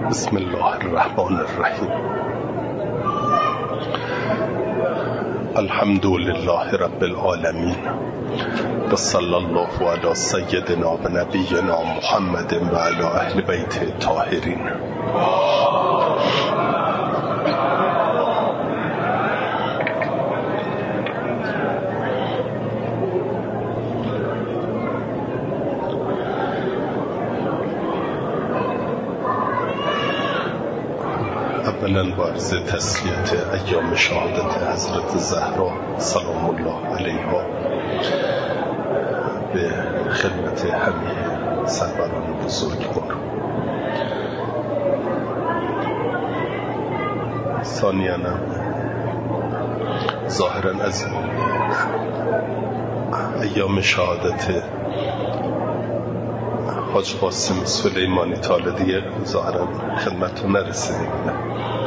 بسم الله الرحمن الرحیم. الحمد لله رب العالمین و صلی الله علی سیدنا و نبینا محمد و علی اهل بیت الطاهرین. اولا با عرض تسلیت ایام شهادت حضرت زهرا سلام الله علیها به خدمت همه سروران بزرگوار. ثانیاً ظاهراً از ایام شهادت حاج قاسم سلیمانی تا دیگه ظاهراً خدمتتون نرسیده بودم.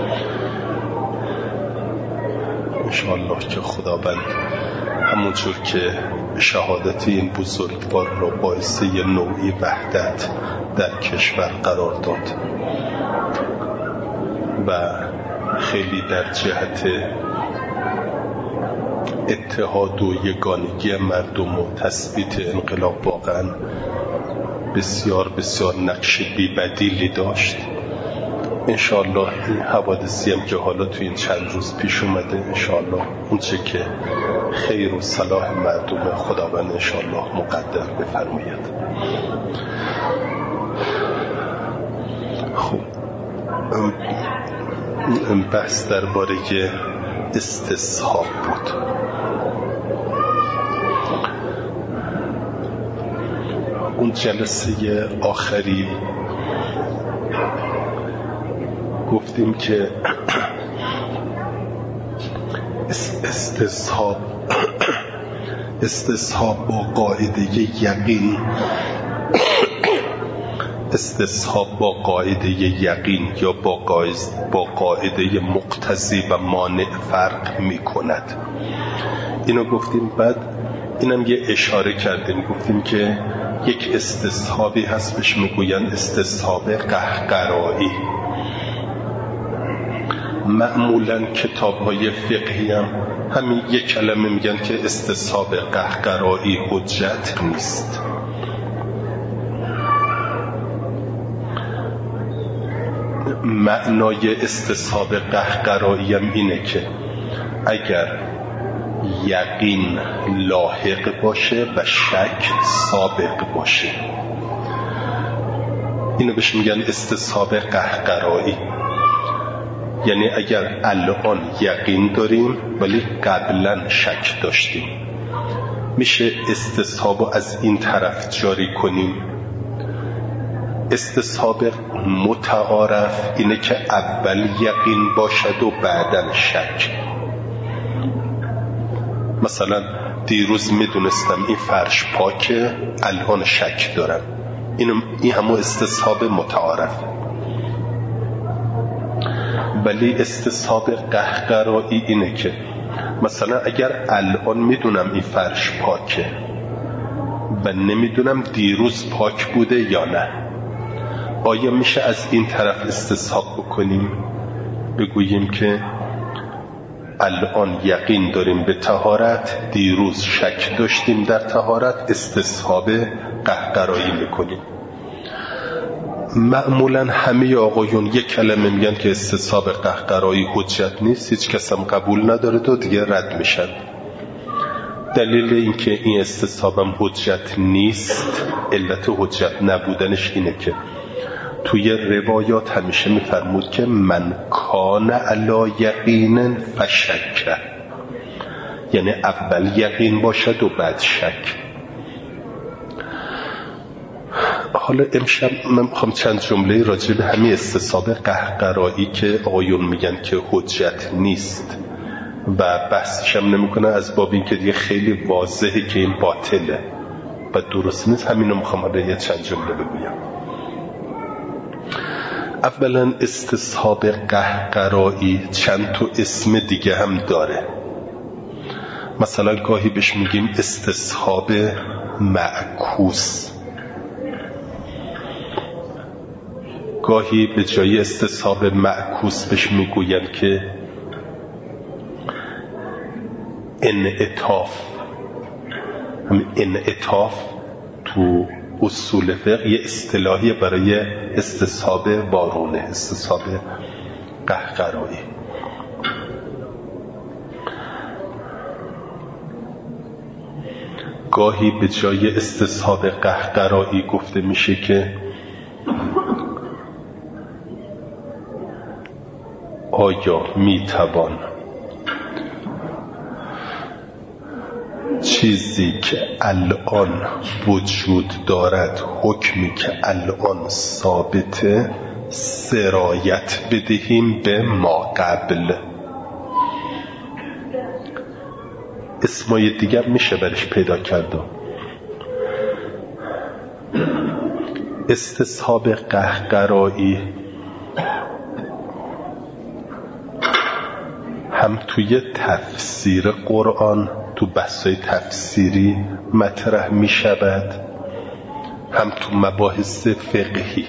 انشاءالله که خداوند همونجور که شهادت این بزرگوار را باعث یه نوعی وحدت در کشور قرار داد و خیلی در جهت اتحاد و یگانگی مردم و تثبیت انقلاب واقعا بسیار بسیار نقش بی‌بدیلی داشت. انشاءالله این حوادثی هم که حالا تو این چند روز پیش اومده، انشاءالله اون چه که خیر و صلاح مردم خداوند انشاءالله مقدر بفرماید. خب بحث درباره استصحاب بود. اون جلسه آخری گفتیم که استصحاب با قاعده یقین یا با قاعده مقتضی و مانع فرق می کند. اینو گفتیم. بعد اینم یه اشاره کردیم، گفتیم که یک استصحابی هست بهش میگوین استصحاب قهقرایی. معمولاً کتاب‌های فقهی هم همین یک کلمه میگن که استصحاب قهقرایی حجت نیست. معنای استصحاب قهقرایی هم اینه که اگر یقین لاحق باشه و شک سابق باشه، اینو بهش میگن استصحاب قهقرایی. یعنی اگر الان یقین داریم ولی قبلا شک داشتیم، میشه استصحابو از این طرف جاری کنیم. استصحاب متعارف اینه که اول یقین باشد و بعداً شک. مثلا دیروز میدونستم این فرش پاکه، الان شک دارم. این همون استصحاب متعارف. ولی استصحاب قهقرایی اینه که مثلا اگر الان میدونم این فرش پاکه و نمیدونم دیروز پاک بوده یا نه، آیا میشه از این طرف استصحاب بکنیم؟ بگوییم که الان یقین داریم به طهارت، دیروز شک داشتیم در طهارت، استصحاب قهقرایی میکنیم. معمولا همه آقایون یک کلمه میگن که استصحاب قهقرایی حجت نیست، هیچ کس هم قبول نداره و دیگه رد میشن. دلیل اینکه این استصحاب هم حجت نیست، علت حجت نبودنش اینه که توی روایات همیشه میفرمود که من کان علی یقین فشک، یعنی اول یقین باشد و بعد شک. حالا امشب من میخوام چند جمله راجع به همین استصحاب قهقرایی که آقایون میگن که حجت نیست و بحثش هم نمیکنه از باب این که دیگه خیلی واضحه که این باطله و درست نیست، همینو میخوام حالا یه چند جمله بگویم. اولا استصحاب قهقرایی چند تا اسم دیگه هم داره. مثلا گاهی بهش میگیم استصحاب معکوس، گاهی به جای استصحاب معکوس بهش میگوین که انعطاف. همین انعطاف تو اصول فقه یه اصطلاحی برای استصحاب وارونه، استصحاب قهقرایی. گاهی به جای استصحاب قهقرایی گفته میشه که آیا میتوان چیزی که الان وجود دارد، حکمی که الان ثابته، سرایت بدهیم به ما قبل؟ اسمای دیگر میشه برش پیدا کرد. استصحاب قهقرایی هم توی تفسیر قرآن، تو بحث‌های تفسیری مطرح می شود، هم تو مباحث فقهی.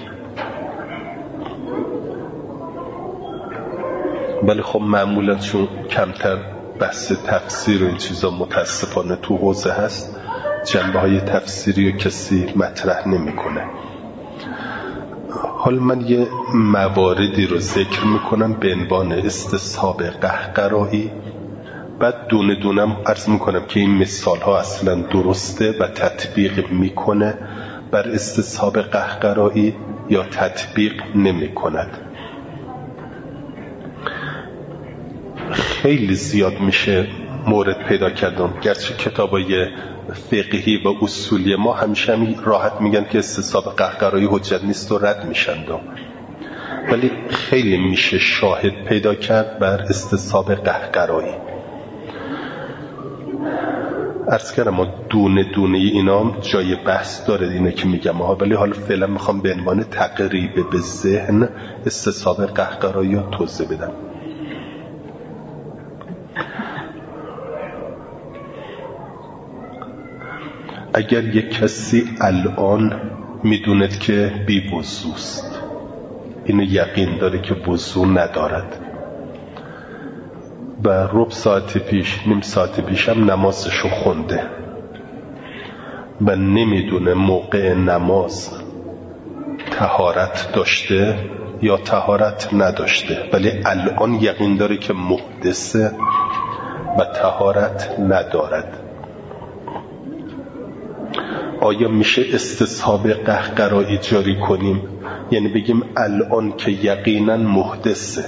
ولی خب معمولا چون کمتر بحث تفسیر و این چیزا متاسفانه تو حوزه هست، جنبه های تفسیری رو کسی مطرح نمی کنه. حالا من یه مواردی رو ذکر میکنم به عنوان استصحاب قهقرایی، بعد دونه دونم عرض میکنم که این مثال ها اصلا درسته و تطبیق میکنه بر استصحاب قهقرایی یا تطبیق نمی کند. خیلی زیاد میشه مورد پیدا کردم، گرچه کتابای فقهی و اصولی ما همیشه راحت میگن که استصحاب قهقرایی حجت نیست و رد میشن، ولی خیلی میشه شاهد پیدا کرد بر استصحاب قهقرایی. عرض کردم ما دونه دونه اینا جای بحث داره اینه که میگم ها، ولی حالا فعلا میخوام به عنوان تقریب به ذهن استصحاب قهقرایی رو توضیح بدم. اگر یک کسی الان میدوند که بی وضوست، اینو یقین داره که وضو ندارد و ربع ساعت پیش، نیم ساعت پیش هم نمازشو خونده و نمیدونه موقع نماز طهارت داشته یا طهارت نداشته، ولی الان یقین داره که محدثه و طهارت ندارد، آیا میشه استصحاب قهقرایی جاری کنیم؟ یعنی بگیم الان که یقینا محدثه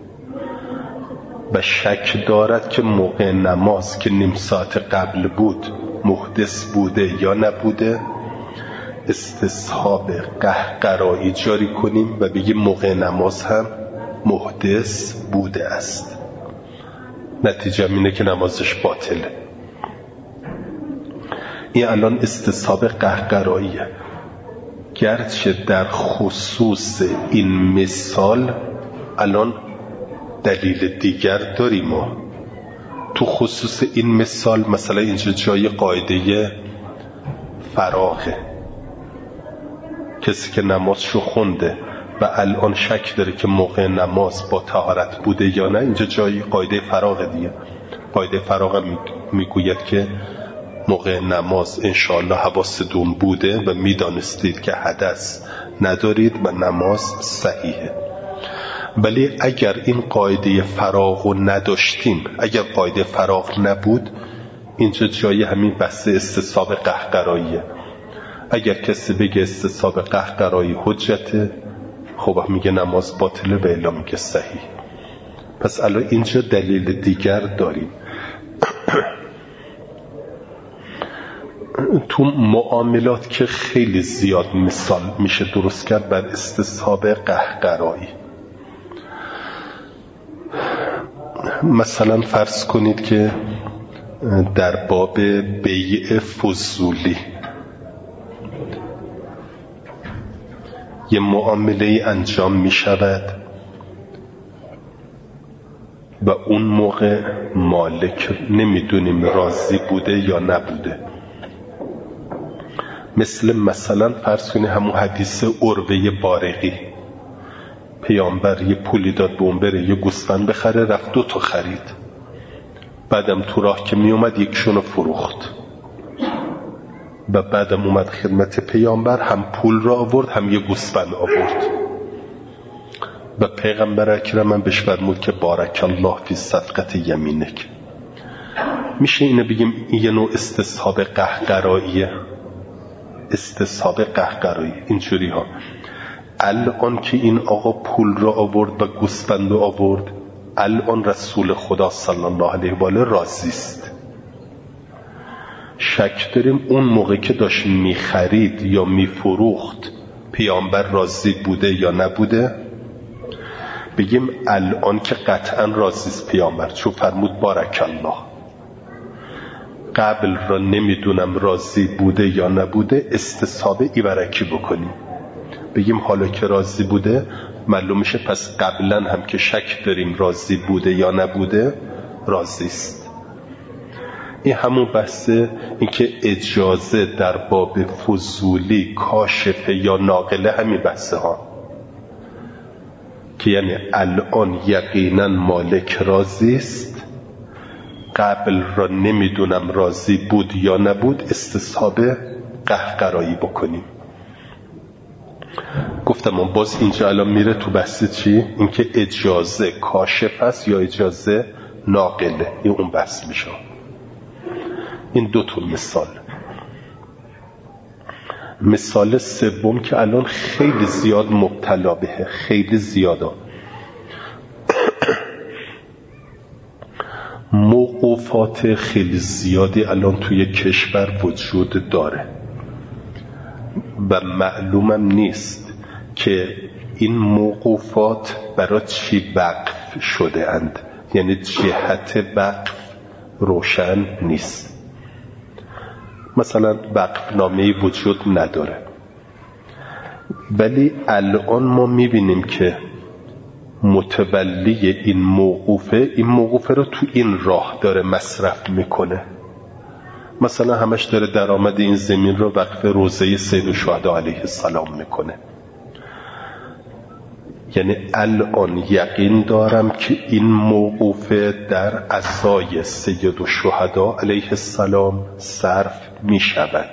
و شک دارد که موقع نماز که نیم ساعت قبل بود محدث بوده یا نبوده، استصحاب قهقرایی جاری کنیم و بگیم موقع نماز هم محدث بوده است، نتیجه اینه که نمازش باطله. این الان استصحاب قهقراییه، گرچه در خصوص این مثال الان دلیل دیگر داریم. ما تو خصوص این مثال مثلا اینجا جای قاعده فراغه، کسی که نمازشو خونده و الان شک داره که موقع نماز با طهارت بوده یا نه، اینجا جای قاعده فراغه دیگه. قاعده فراغ میگوید که موقع نماز انشاءالله حواستون بوده و میدانستید که حدث ندارید و نماز صحیحه. ولی اگر این قاعده فراغ رو نداشتیم، اگر قاعده فراغ نبود، اینجا جای همین بحث استصحاب قهقراییه. اگر کسی بگه استصحاب قهقرایی حجته، خب میگه نماز باطله و الا میگه صحیح. پس الان اینجا دلیل دیگر داریم. تو معاملات که خیلی زیاد مثال میشه درست کرد بر استصحاب قهقرایی. مثلا فرض کنید که در باب بیع فضولی یه معامله انجام می شود و اون موقع مالک نمیدونیم راضی بوده یا نبوده. مثلا فرض کنید همون حدیث عروه بارقی پیامبر یه پولی داد به اون بره یه گوسفند بخره، رفت 2 تا خرید. بعدم تو راه که می اومد یکشونو فروخت و بعدم اومد خدمت پیامبر، هم پول را آورد هم یه گوسفند آورد و پیغمبر اکرم هم بهش فرمود که بارک الله فی صفقت یمینک. میشه اینو بگیم این یه نوع استصحاب قهقراییه. استصحاب قهقرایی اینجوری ها. الان که این آقا پول را آورد و گوسفند را آورد، الان رسول خدا صلی الله علیه و آله راضی است. شک داریم اون موقع که داشت میخرید یا میفروخت پیامبر راضی بوده یا نبوده؟ بگیم الان که قطعا راضی است پیامبر، چون فرمود بارک الله. قبل را نمیدونم راضی بوده یا نبوده، استصحاب ایورکی بکنیم، بگیم حالا که راضی بوده معلوم میشه پس قبلا هم که شک داریم راضی بوده یا نبوده راضی است. این همون بحثه، این که اجازه در باب فضولی کاشفه یا ناقله، همین بحثه ها که یعنی الان یقینا مالک راضی است، قبل را نمیدونم راضی بود یا نبود، استصحاب قهقرایی بکنیم. گفتم باز اینجا الان میره تو بحث چی؟ اینکه اجازه کاشف است یا اجازه ناقله، این اون بحث میشه. این 2 تا مثال. مثال سوم که الان خیلی زیاد مبتلا بهه، خیلی زیاده، موقوفات خیلی زیادی الان توی کشور وجود داره و معلومم نیست که این موقوفات برای چی وقف شده اند، یعنی جهت وقف روشن نیست. مثلا وقف نامه‌ای وجود نداره، ولی الان ما میبینیم که متولی این موقوفه رو تو این راه داره مصرف میکنه. مثلا همش داره درآمد این زمین رو وقف روضه سید الشهدا علیه السلام میکنه. یعنی الان یقین دارم که این موقوفه در عزای سید الشهدا علیه السلام صرف می شود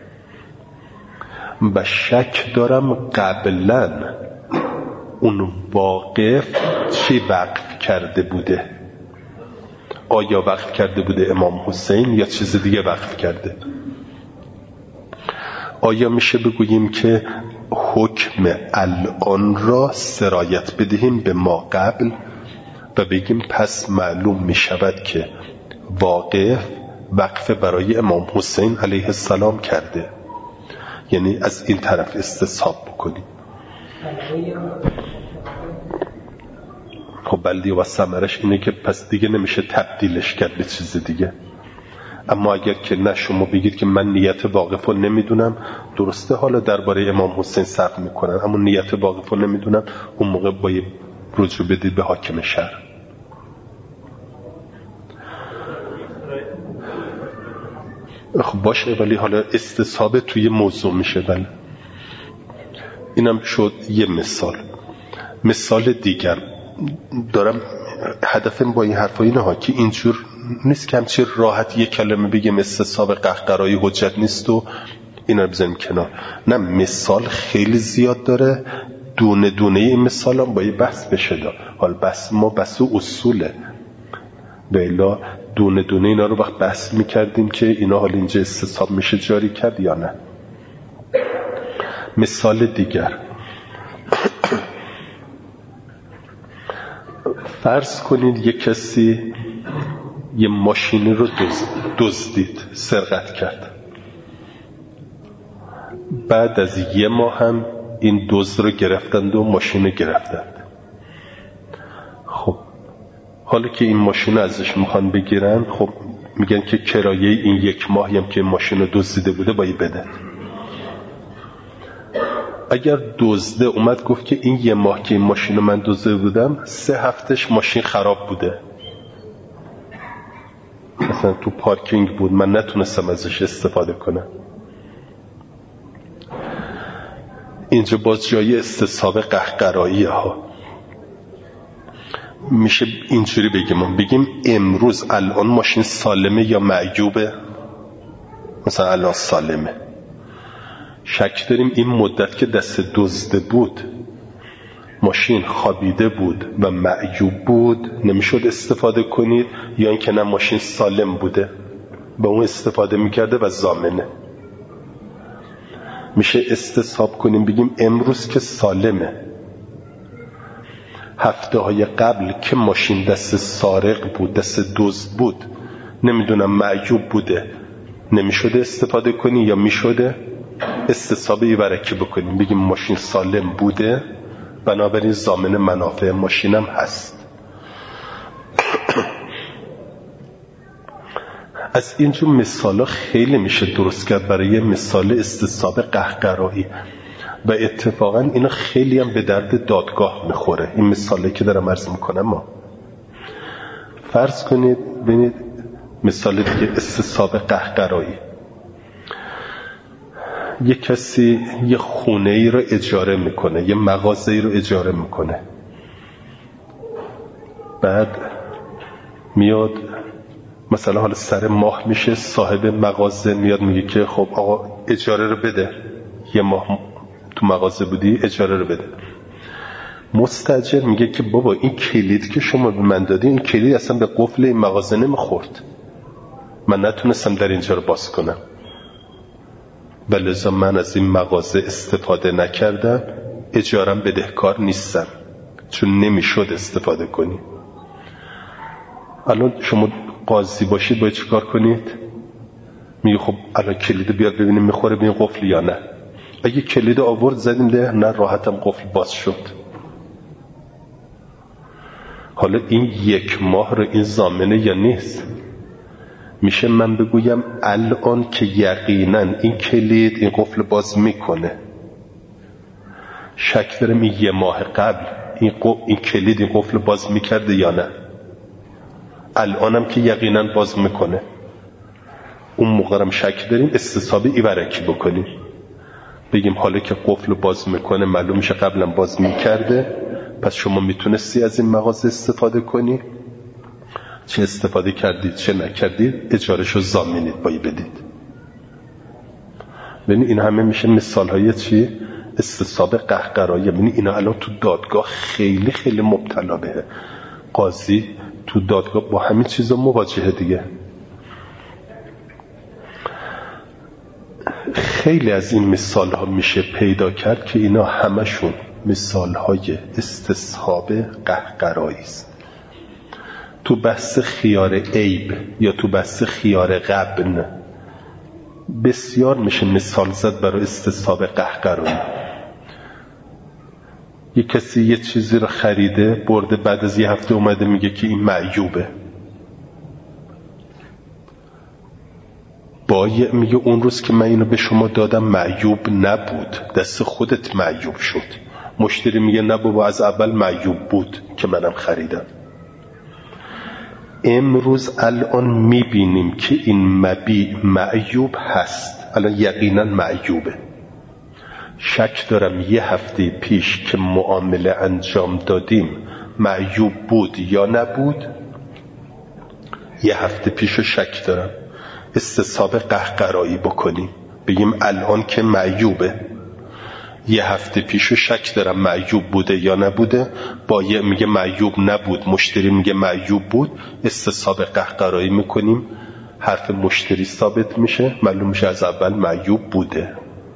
و شک دارم قبلا اون واقف چی وقف کرده بوده. آیا وقف کرده بوده امام حسین یا چیز دیگه وقف کرده؟ آیا میشه بگوییم که حکم الان را سرایت بدهیم به ما قبل و بگیم پس معلوم میشود که واقف وقف برای امام حسین علیه السلام کرده؟ یعنی از این طرف استصحاب بکنیم. خب بلدی و ثمرش اینه که پس دیگه نمیشه تبدیلش کرد به چیز دیگه. اما اگر که نه شما بگید که من نیت واقف رو نمیدونم، درسته حالا درباره امام حسین صرف میکنن، اما نیت واقف رو نمیدونم، اون موقع باید رجوع بدید به حاکم شهر. خب باشه، ولی حالا استصحاب توی موضوع میشه. بله اینم شد یه مثال. مثال دیگر دارم، هدفم با این حرفا اینه ها که اینجور نیست که همچین راحت یه کلمه بگیم استصحاب قهقرایی حجت نیست و اینا رو بزنیم کنار. نه، مثال خیلی زیاد داره، دونه دونه این مثال هم باید بحث بشه دا. حال بحث ما بحث اصوله، بیلا دونه دونه اینا رو وقت بحث میکردیم که اینا حال اینجا استصحاب میشه جاری کرد یا نه. مثال دیگر، فرض کنید یک کسی یه ماشینی رو دزدید، سرقت کرد. بعد از یه ماه هم این دزد رو گرفتند و ماشین گرفتند. خب حالا که این ماشین ازش میخوان بگیرن، خب میگن که کرایه این 1 ماهی هم که ماشین رو دزدیده بوده باید بدن. اگر دزده اومد گفت که این 1 ماه که این ماشین رو من دزدیده بودم، 3 هفتش ماشین خراب بوده، مثلا تو پارکینگ بود، من نتونستم ازش استفاده کنم، اینجا باز جای استصحاب قهقرایی ها. میشه اینجوری بگیم امروز الان ماشین سالمه یا معیوبه؟ مثلا الان سالمه. شک داریم این مدت که دست دزده بود ماشین خوابیده بود و معیوب بود نمیشد استفاده کنید، یا اینکه نه ماشین سالم بوده به اون استفاده میکرده و ضامنه. میشه استصحاب کنیم بگیم امروز که سالمه، هفته های قبل که ماشین دست سارق بود دست دزد بود نمیدونم معیوب بوده نمیشده استفاده کنی یا میشده؟ استصحاب برکی بکنیم بگیم ماشین سالم بوده بنابراین ضامن منافع ماشینم هست. از اینجور مثالا خیلی میشه درست کرد برای مثال استصحاب قهقرایی و اتفاقا اینا خیلی هم به درد دادگاه میخوره. این مثالی که دارم عرض میکنم ما فرض کنید ببینید مثال دیگه استصحاب قهقرایی. یه کسی یه خونه ای رو اجاره میکنه، یه مغازه ای رو اجاره میکنه، بعد میاد مثلا حالا سر ماه میشه صاحب مغازه میاد میگه که خب آقا اجاره رو بده، یه ماه تو مغازه بودی اجاره رو بده. مستاجر میگه که بابا این کلید که شما به من دادی این کلید اصلا به قفل این مغازه نمیخورد، من نتونستم در اینجا رو باز کنم و لذا من از این مغازه استفاده نکردم، اجارم بدهکار نیستم چون نمیشد استفاده کنی. الان شما قاضی باشید باید چیکار کنید؟ میگه خب الان کلید بیار ببینیم میخوره به این قفل یا نه. اگه کلید آورد زدیم ده نه راحتم قفل باز شد. حالا این یک ماه رو این ضامنه یا نیست؟ میشه من بگویم الان که یقینا این کلید این قفل باز میکنه، شک دارم این یه ماه قبل این کلید این قفل باز میکرده یا نه، الانم که یقینا باز میکنه، اون موقعم شک داریم استصحاب ایورکی بکنیم بگیم حالا که قفل باز میکنه معلوم میشه قبلا باز میکرده، پس شما میتونستی از این مغازه استفاده کنی، چه استفاده کردید چه نکردید اجارهشو ضامنید باید بدید. ببینید این همه میشه مثال های چی؟ استصحاب قهقرایی. ببینید اینا الان تو دادگاه خیلی خیلی مبتلا بهه، قاضی تو دادگاه با همین چیزا مواجهه دیگه. خیلی از این مثال ها میشه پیدا کرد که اینا همشون مثال های استصحاب قهقرایی است. تو بحث خیار عیب یا تو بحث خیار غبن بسیار میشه مثال زد برای استصحاب قهقرایی. یه کسی یه چیزی رو خریده برده بعد از یه هفته اومده میگه که این معیوبه، میگه اون روز که من اینو به شما دادم معیوب نبود، دست خودت معیوب شد. مشتری میگه نه بابا از اول معیوب بود که منم خریدم. امروز الان میبینیم که این مبیع معیوب هست، الان یقینا معیوبه. شک دارم یه هفته پیش که معامله انجام دادیم معیوب بود یا نبود، یه هفته پیشو شک دارم، استصحاب قهقرایی بکنیم بگیم الان که معیوبه، یه هفته پیشو شک دارم معیوب بوده یا نبوده، با یه میگه معیوب نبود مشتری میگه معیوب بود، استصحاب قهقرایی میکنیم، حرف مشتری ثابت میشه، معلوم میشه از اول معیوب بوده.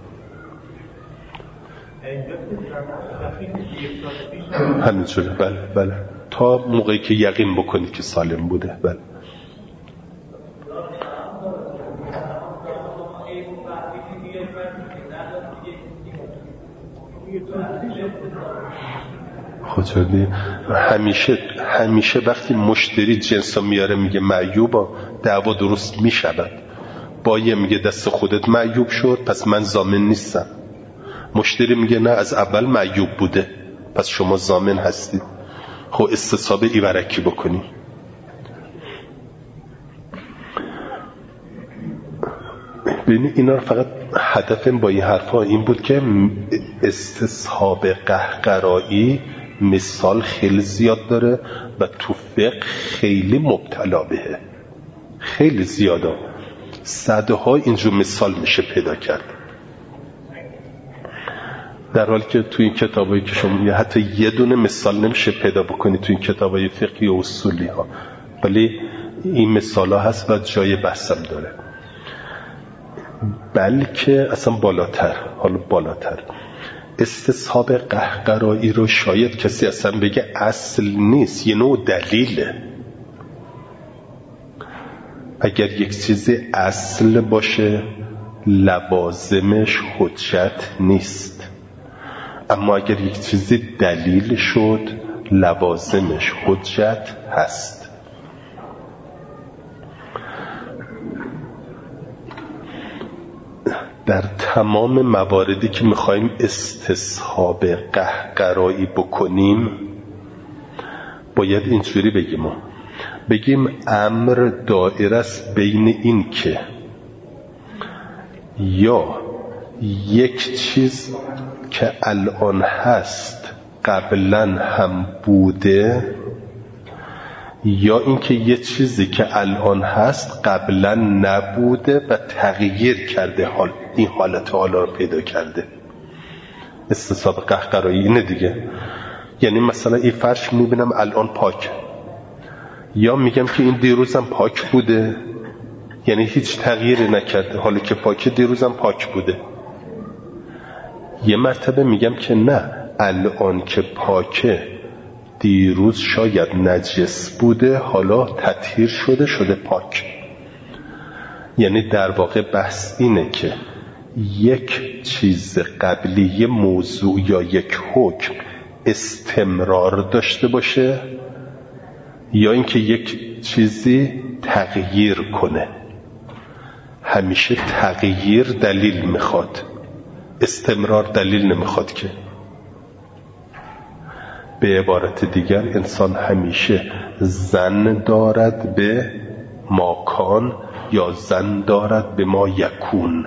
همینجوره. بله تا موقعی که یقین بکنید که سالم بوده. بله خودشدی همیشه وقتی مشتری جنسا میاره میگه معیوبا دعوا درست میشود. با یه میگه دست خودت معیوب شد پس من ضامن نیستم، مشتری میگه نه از اول معیوب بوده پس شما ضامن هستید. خب استصحاب ایورکی بکنی. ببینید اینا رو فقط هدفم با این حرفا این بود که استصحاب قهقرایی مثال خیلی زیاد داره و تو فقه خیلی مبتلا بهه، خیلی زیاده، صدها اینجور مثال میشه پیدا کرد، در حالی که توی این کتابایی که شما حتی یه دونه مثال نمیشه پیدا بکنی توی این کتابای فقهی و اصولی ها، ولی این مثال ها هست و جای بحثم داره. بلکه اصلا بالاتر، حالا بالاتر، استصحاب قهقرایی رو شاید کسی اصلا بگه اصل نیست، یه نوع دلیله. اگر یک چیز اصل باشه لوازمش حجت نیست، اما اگر یک چیزی دلیل شد لوازمش حجت هست. در تمام مواردی که میخوایم استصحاب قهقرایی بکنیم باید اینجوری بگیم امر دائر است بین این که یا یک چیز که الان هست قبلا هم بوده، یا اینکه یه چیزی که الان هست قبلا نبوده و تغییر کرده، این حالت حالا رو پیدا کرده. استصحاب قهقرایی اینه دیگه. یعنی مثلا این فرش میبینم الان پاک، یا میگم که این دیروزم پاک بوده، یعنی هیچ تغییری نکرده، حالا که پاکه دیروزم پاک بوده. یه مرتبه میگم که نه، الان که پاکه دیروز شاید نجس بوده، حالا تطهیر شده پاک. یعنی در واقع بحث اینه که یک چیز قبلی، یه موضوع یا یک حکم استمرار داشته باشه، یا اینکه یک چیزی تغییر کنه. همیشه تغییر دلیل میخواد، استمرار دلیل نمیخواد که. به عبارت دیگر انسان همیشه ظن دارد به ما کان یا ظن دارد به ما یکون.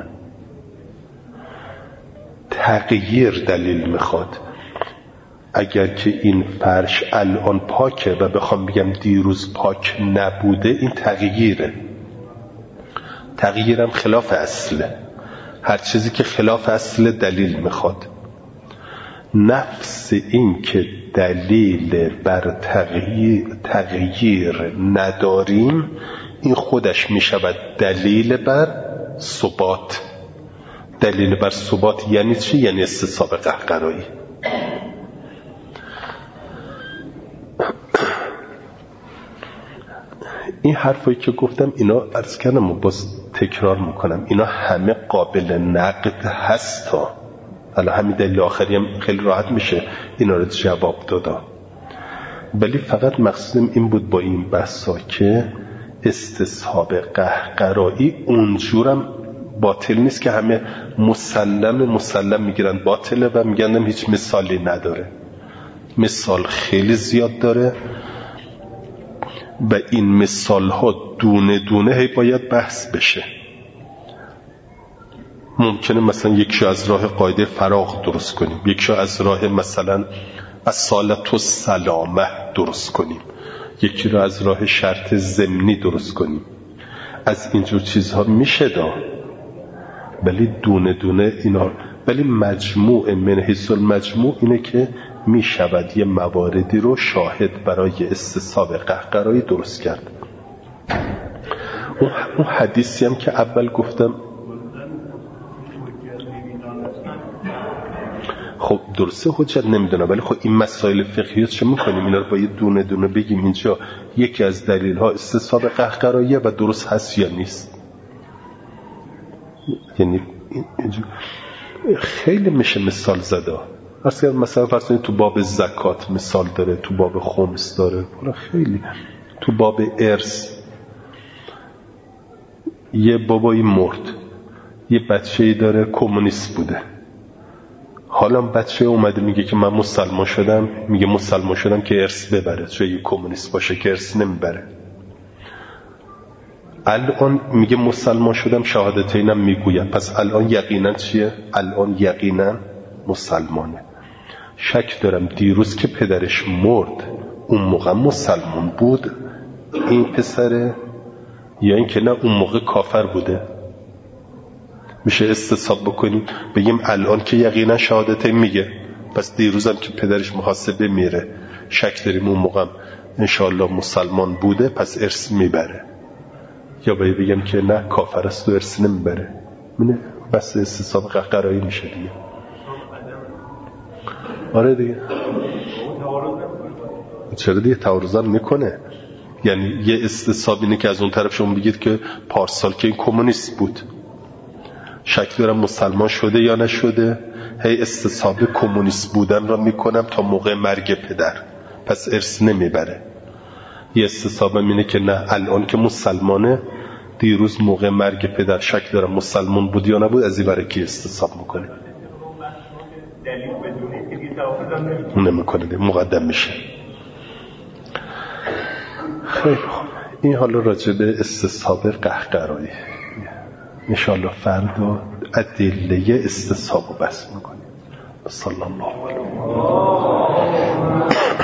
تغییر دلیل میخواد. اگر که این فرش الان پاکه و بخوام بگم دیروز پاک نبوده، این تغییره. تغییرم خلاف اصله. هر چیزی که خلاف اصل دلیل میخواد. نفس این که دلیل بر تغییر نداریم، این خودش میشود دلیل بر ثبات. دلیل بر ثبات یعنی چی؟ یعنی استصحاب قهقرایی. این حرفایی که گفتم اینا عرض کردم و باز تکرار میکنم، اینا همه قابل نقد هست ها. حالا همین دلیل آخری هم خیلی راحت میشه اینا رو جواب دادا، ولی فقط مقصودم این بود با این بحثا که استصحاب قهقرایی اونجورم باطل نیست که همه مسلم میگیرن باطله و میگن هیچ مثالی نداره. مثال خیلی زیاد داره و این مثال ها دونه دونه هی باید بحث بشه. ممکنه مثلا یکی از راه قاعده فراغ درست کنیم، یکی از راه مثلا اصالت و سلامه درست کنیم، یکی رو از راه شرط ضمنی درست کنیم. از اینجور چیزها میشه دا، ولی دونه دونه اینا، ولی مجموع من حیث المجموع اینه که میشود یه مواردی رو شاهد برای استصحاب قهقرایی درست کرد. اون حدیثی هم که اول گفتم، خب درسته حجت نمیدونم، ولی خب این مسائل فقهی چه میکنیم؟ اینا رو باید دونه دونه بگیم. اینجا یکی از دلیل ها استصحاب قهقراییه و درست هست یا نیست. یعنی خیلی میشه مثال زده. مثلا فرض کنید تو باب زکات مثال داره، تو باب خمس داره، خیلی تو باب ارث. یه بابایی مرد، یه بچه‌ای داره کمونیست بوده، حالا بچه اومده میگه که من مسلمان شدم، میگه مسلمان شدم که ارث ببره، چون یه کمونیست باشه که ارث نمیبره. الان میگه مسلمان شدم، شهادتینم میگوید، پس الان یقینا چیه؟ الان یقینا مسلمانه. شک دارم دیروز که پدرش مرد اون موقع مسلمان بود این پسره، یا این که نه اون موقع کافر بوده. میشه استصحاب بکنیم بگیم الان که یقینا شهادت میگه، پس دیروزم که پدرش محاسبه میره شک داریم اون موقع انشاءالله مسلمان بوده پس ارث میبره، یا باید بگم که نه کافر است و ارث نمیبره. منه بس استصحاب قهقرایی میشه دیگه. آره دیگه چرا دیگه تعارضم میکنه. یعنی یه استصحاب اینه که از اون طرف شما بگید که پارسال که این کمونیست بود شک دارم مسلمان شده یا نشده، هی استصحاب کمونیست بودن را میکنم تا موقع مرگ پدر پس ارث نمیبره. یه استصحاب اینه که نه الان که مسلمانه دیروز موقع مرگ پدر شک دارم مسلمان بود یا نبود، از این برای کی استصحاب میکنه؟ نمیکنه، مقدم میشه. خیلی خوب، این حالا راجع به استصحاب قهقرایی انشاءالله فردا ادله استصحاب رو بحث میکنیم. صلی الله علیه و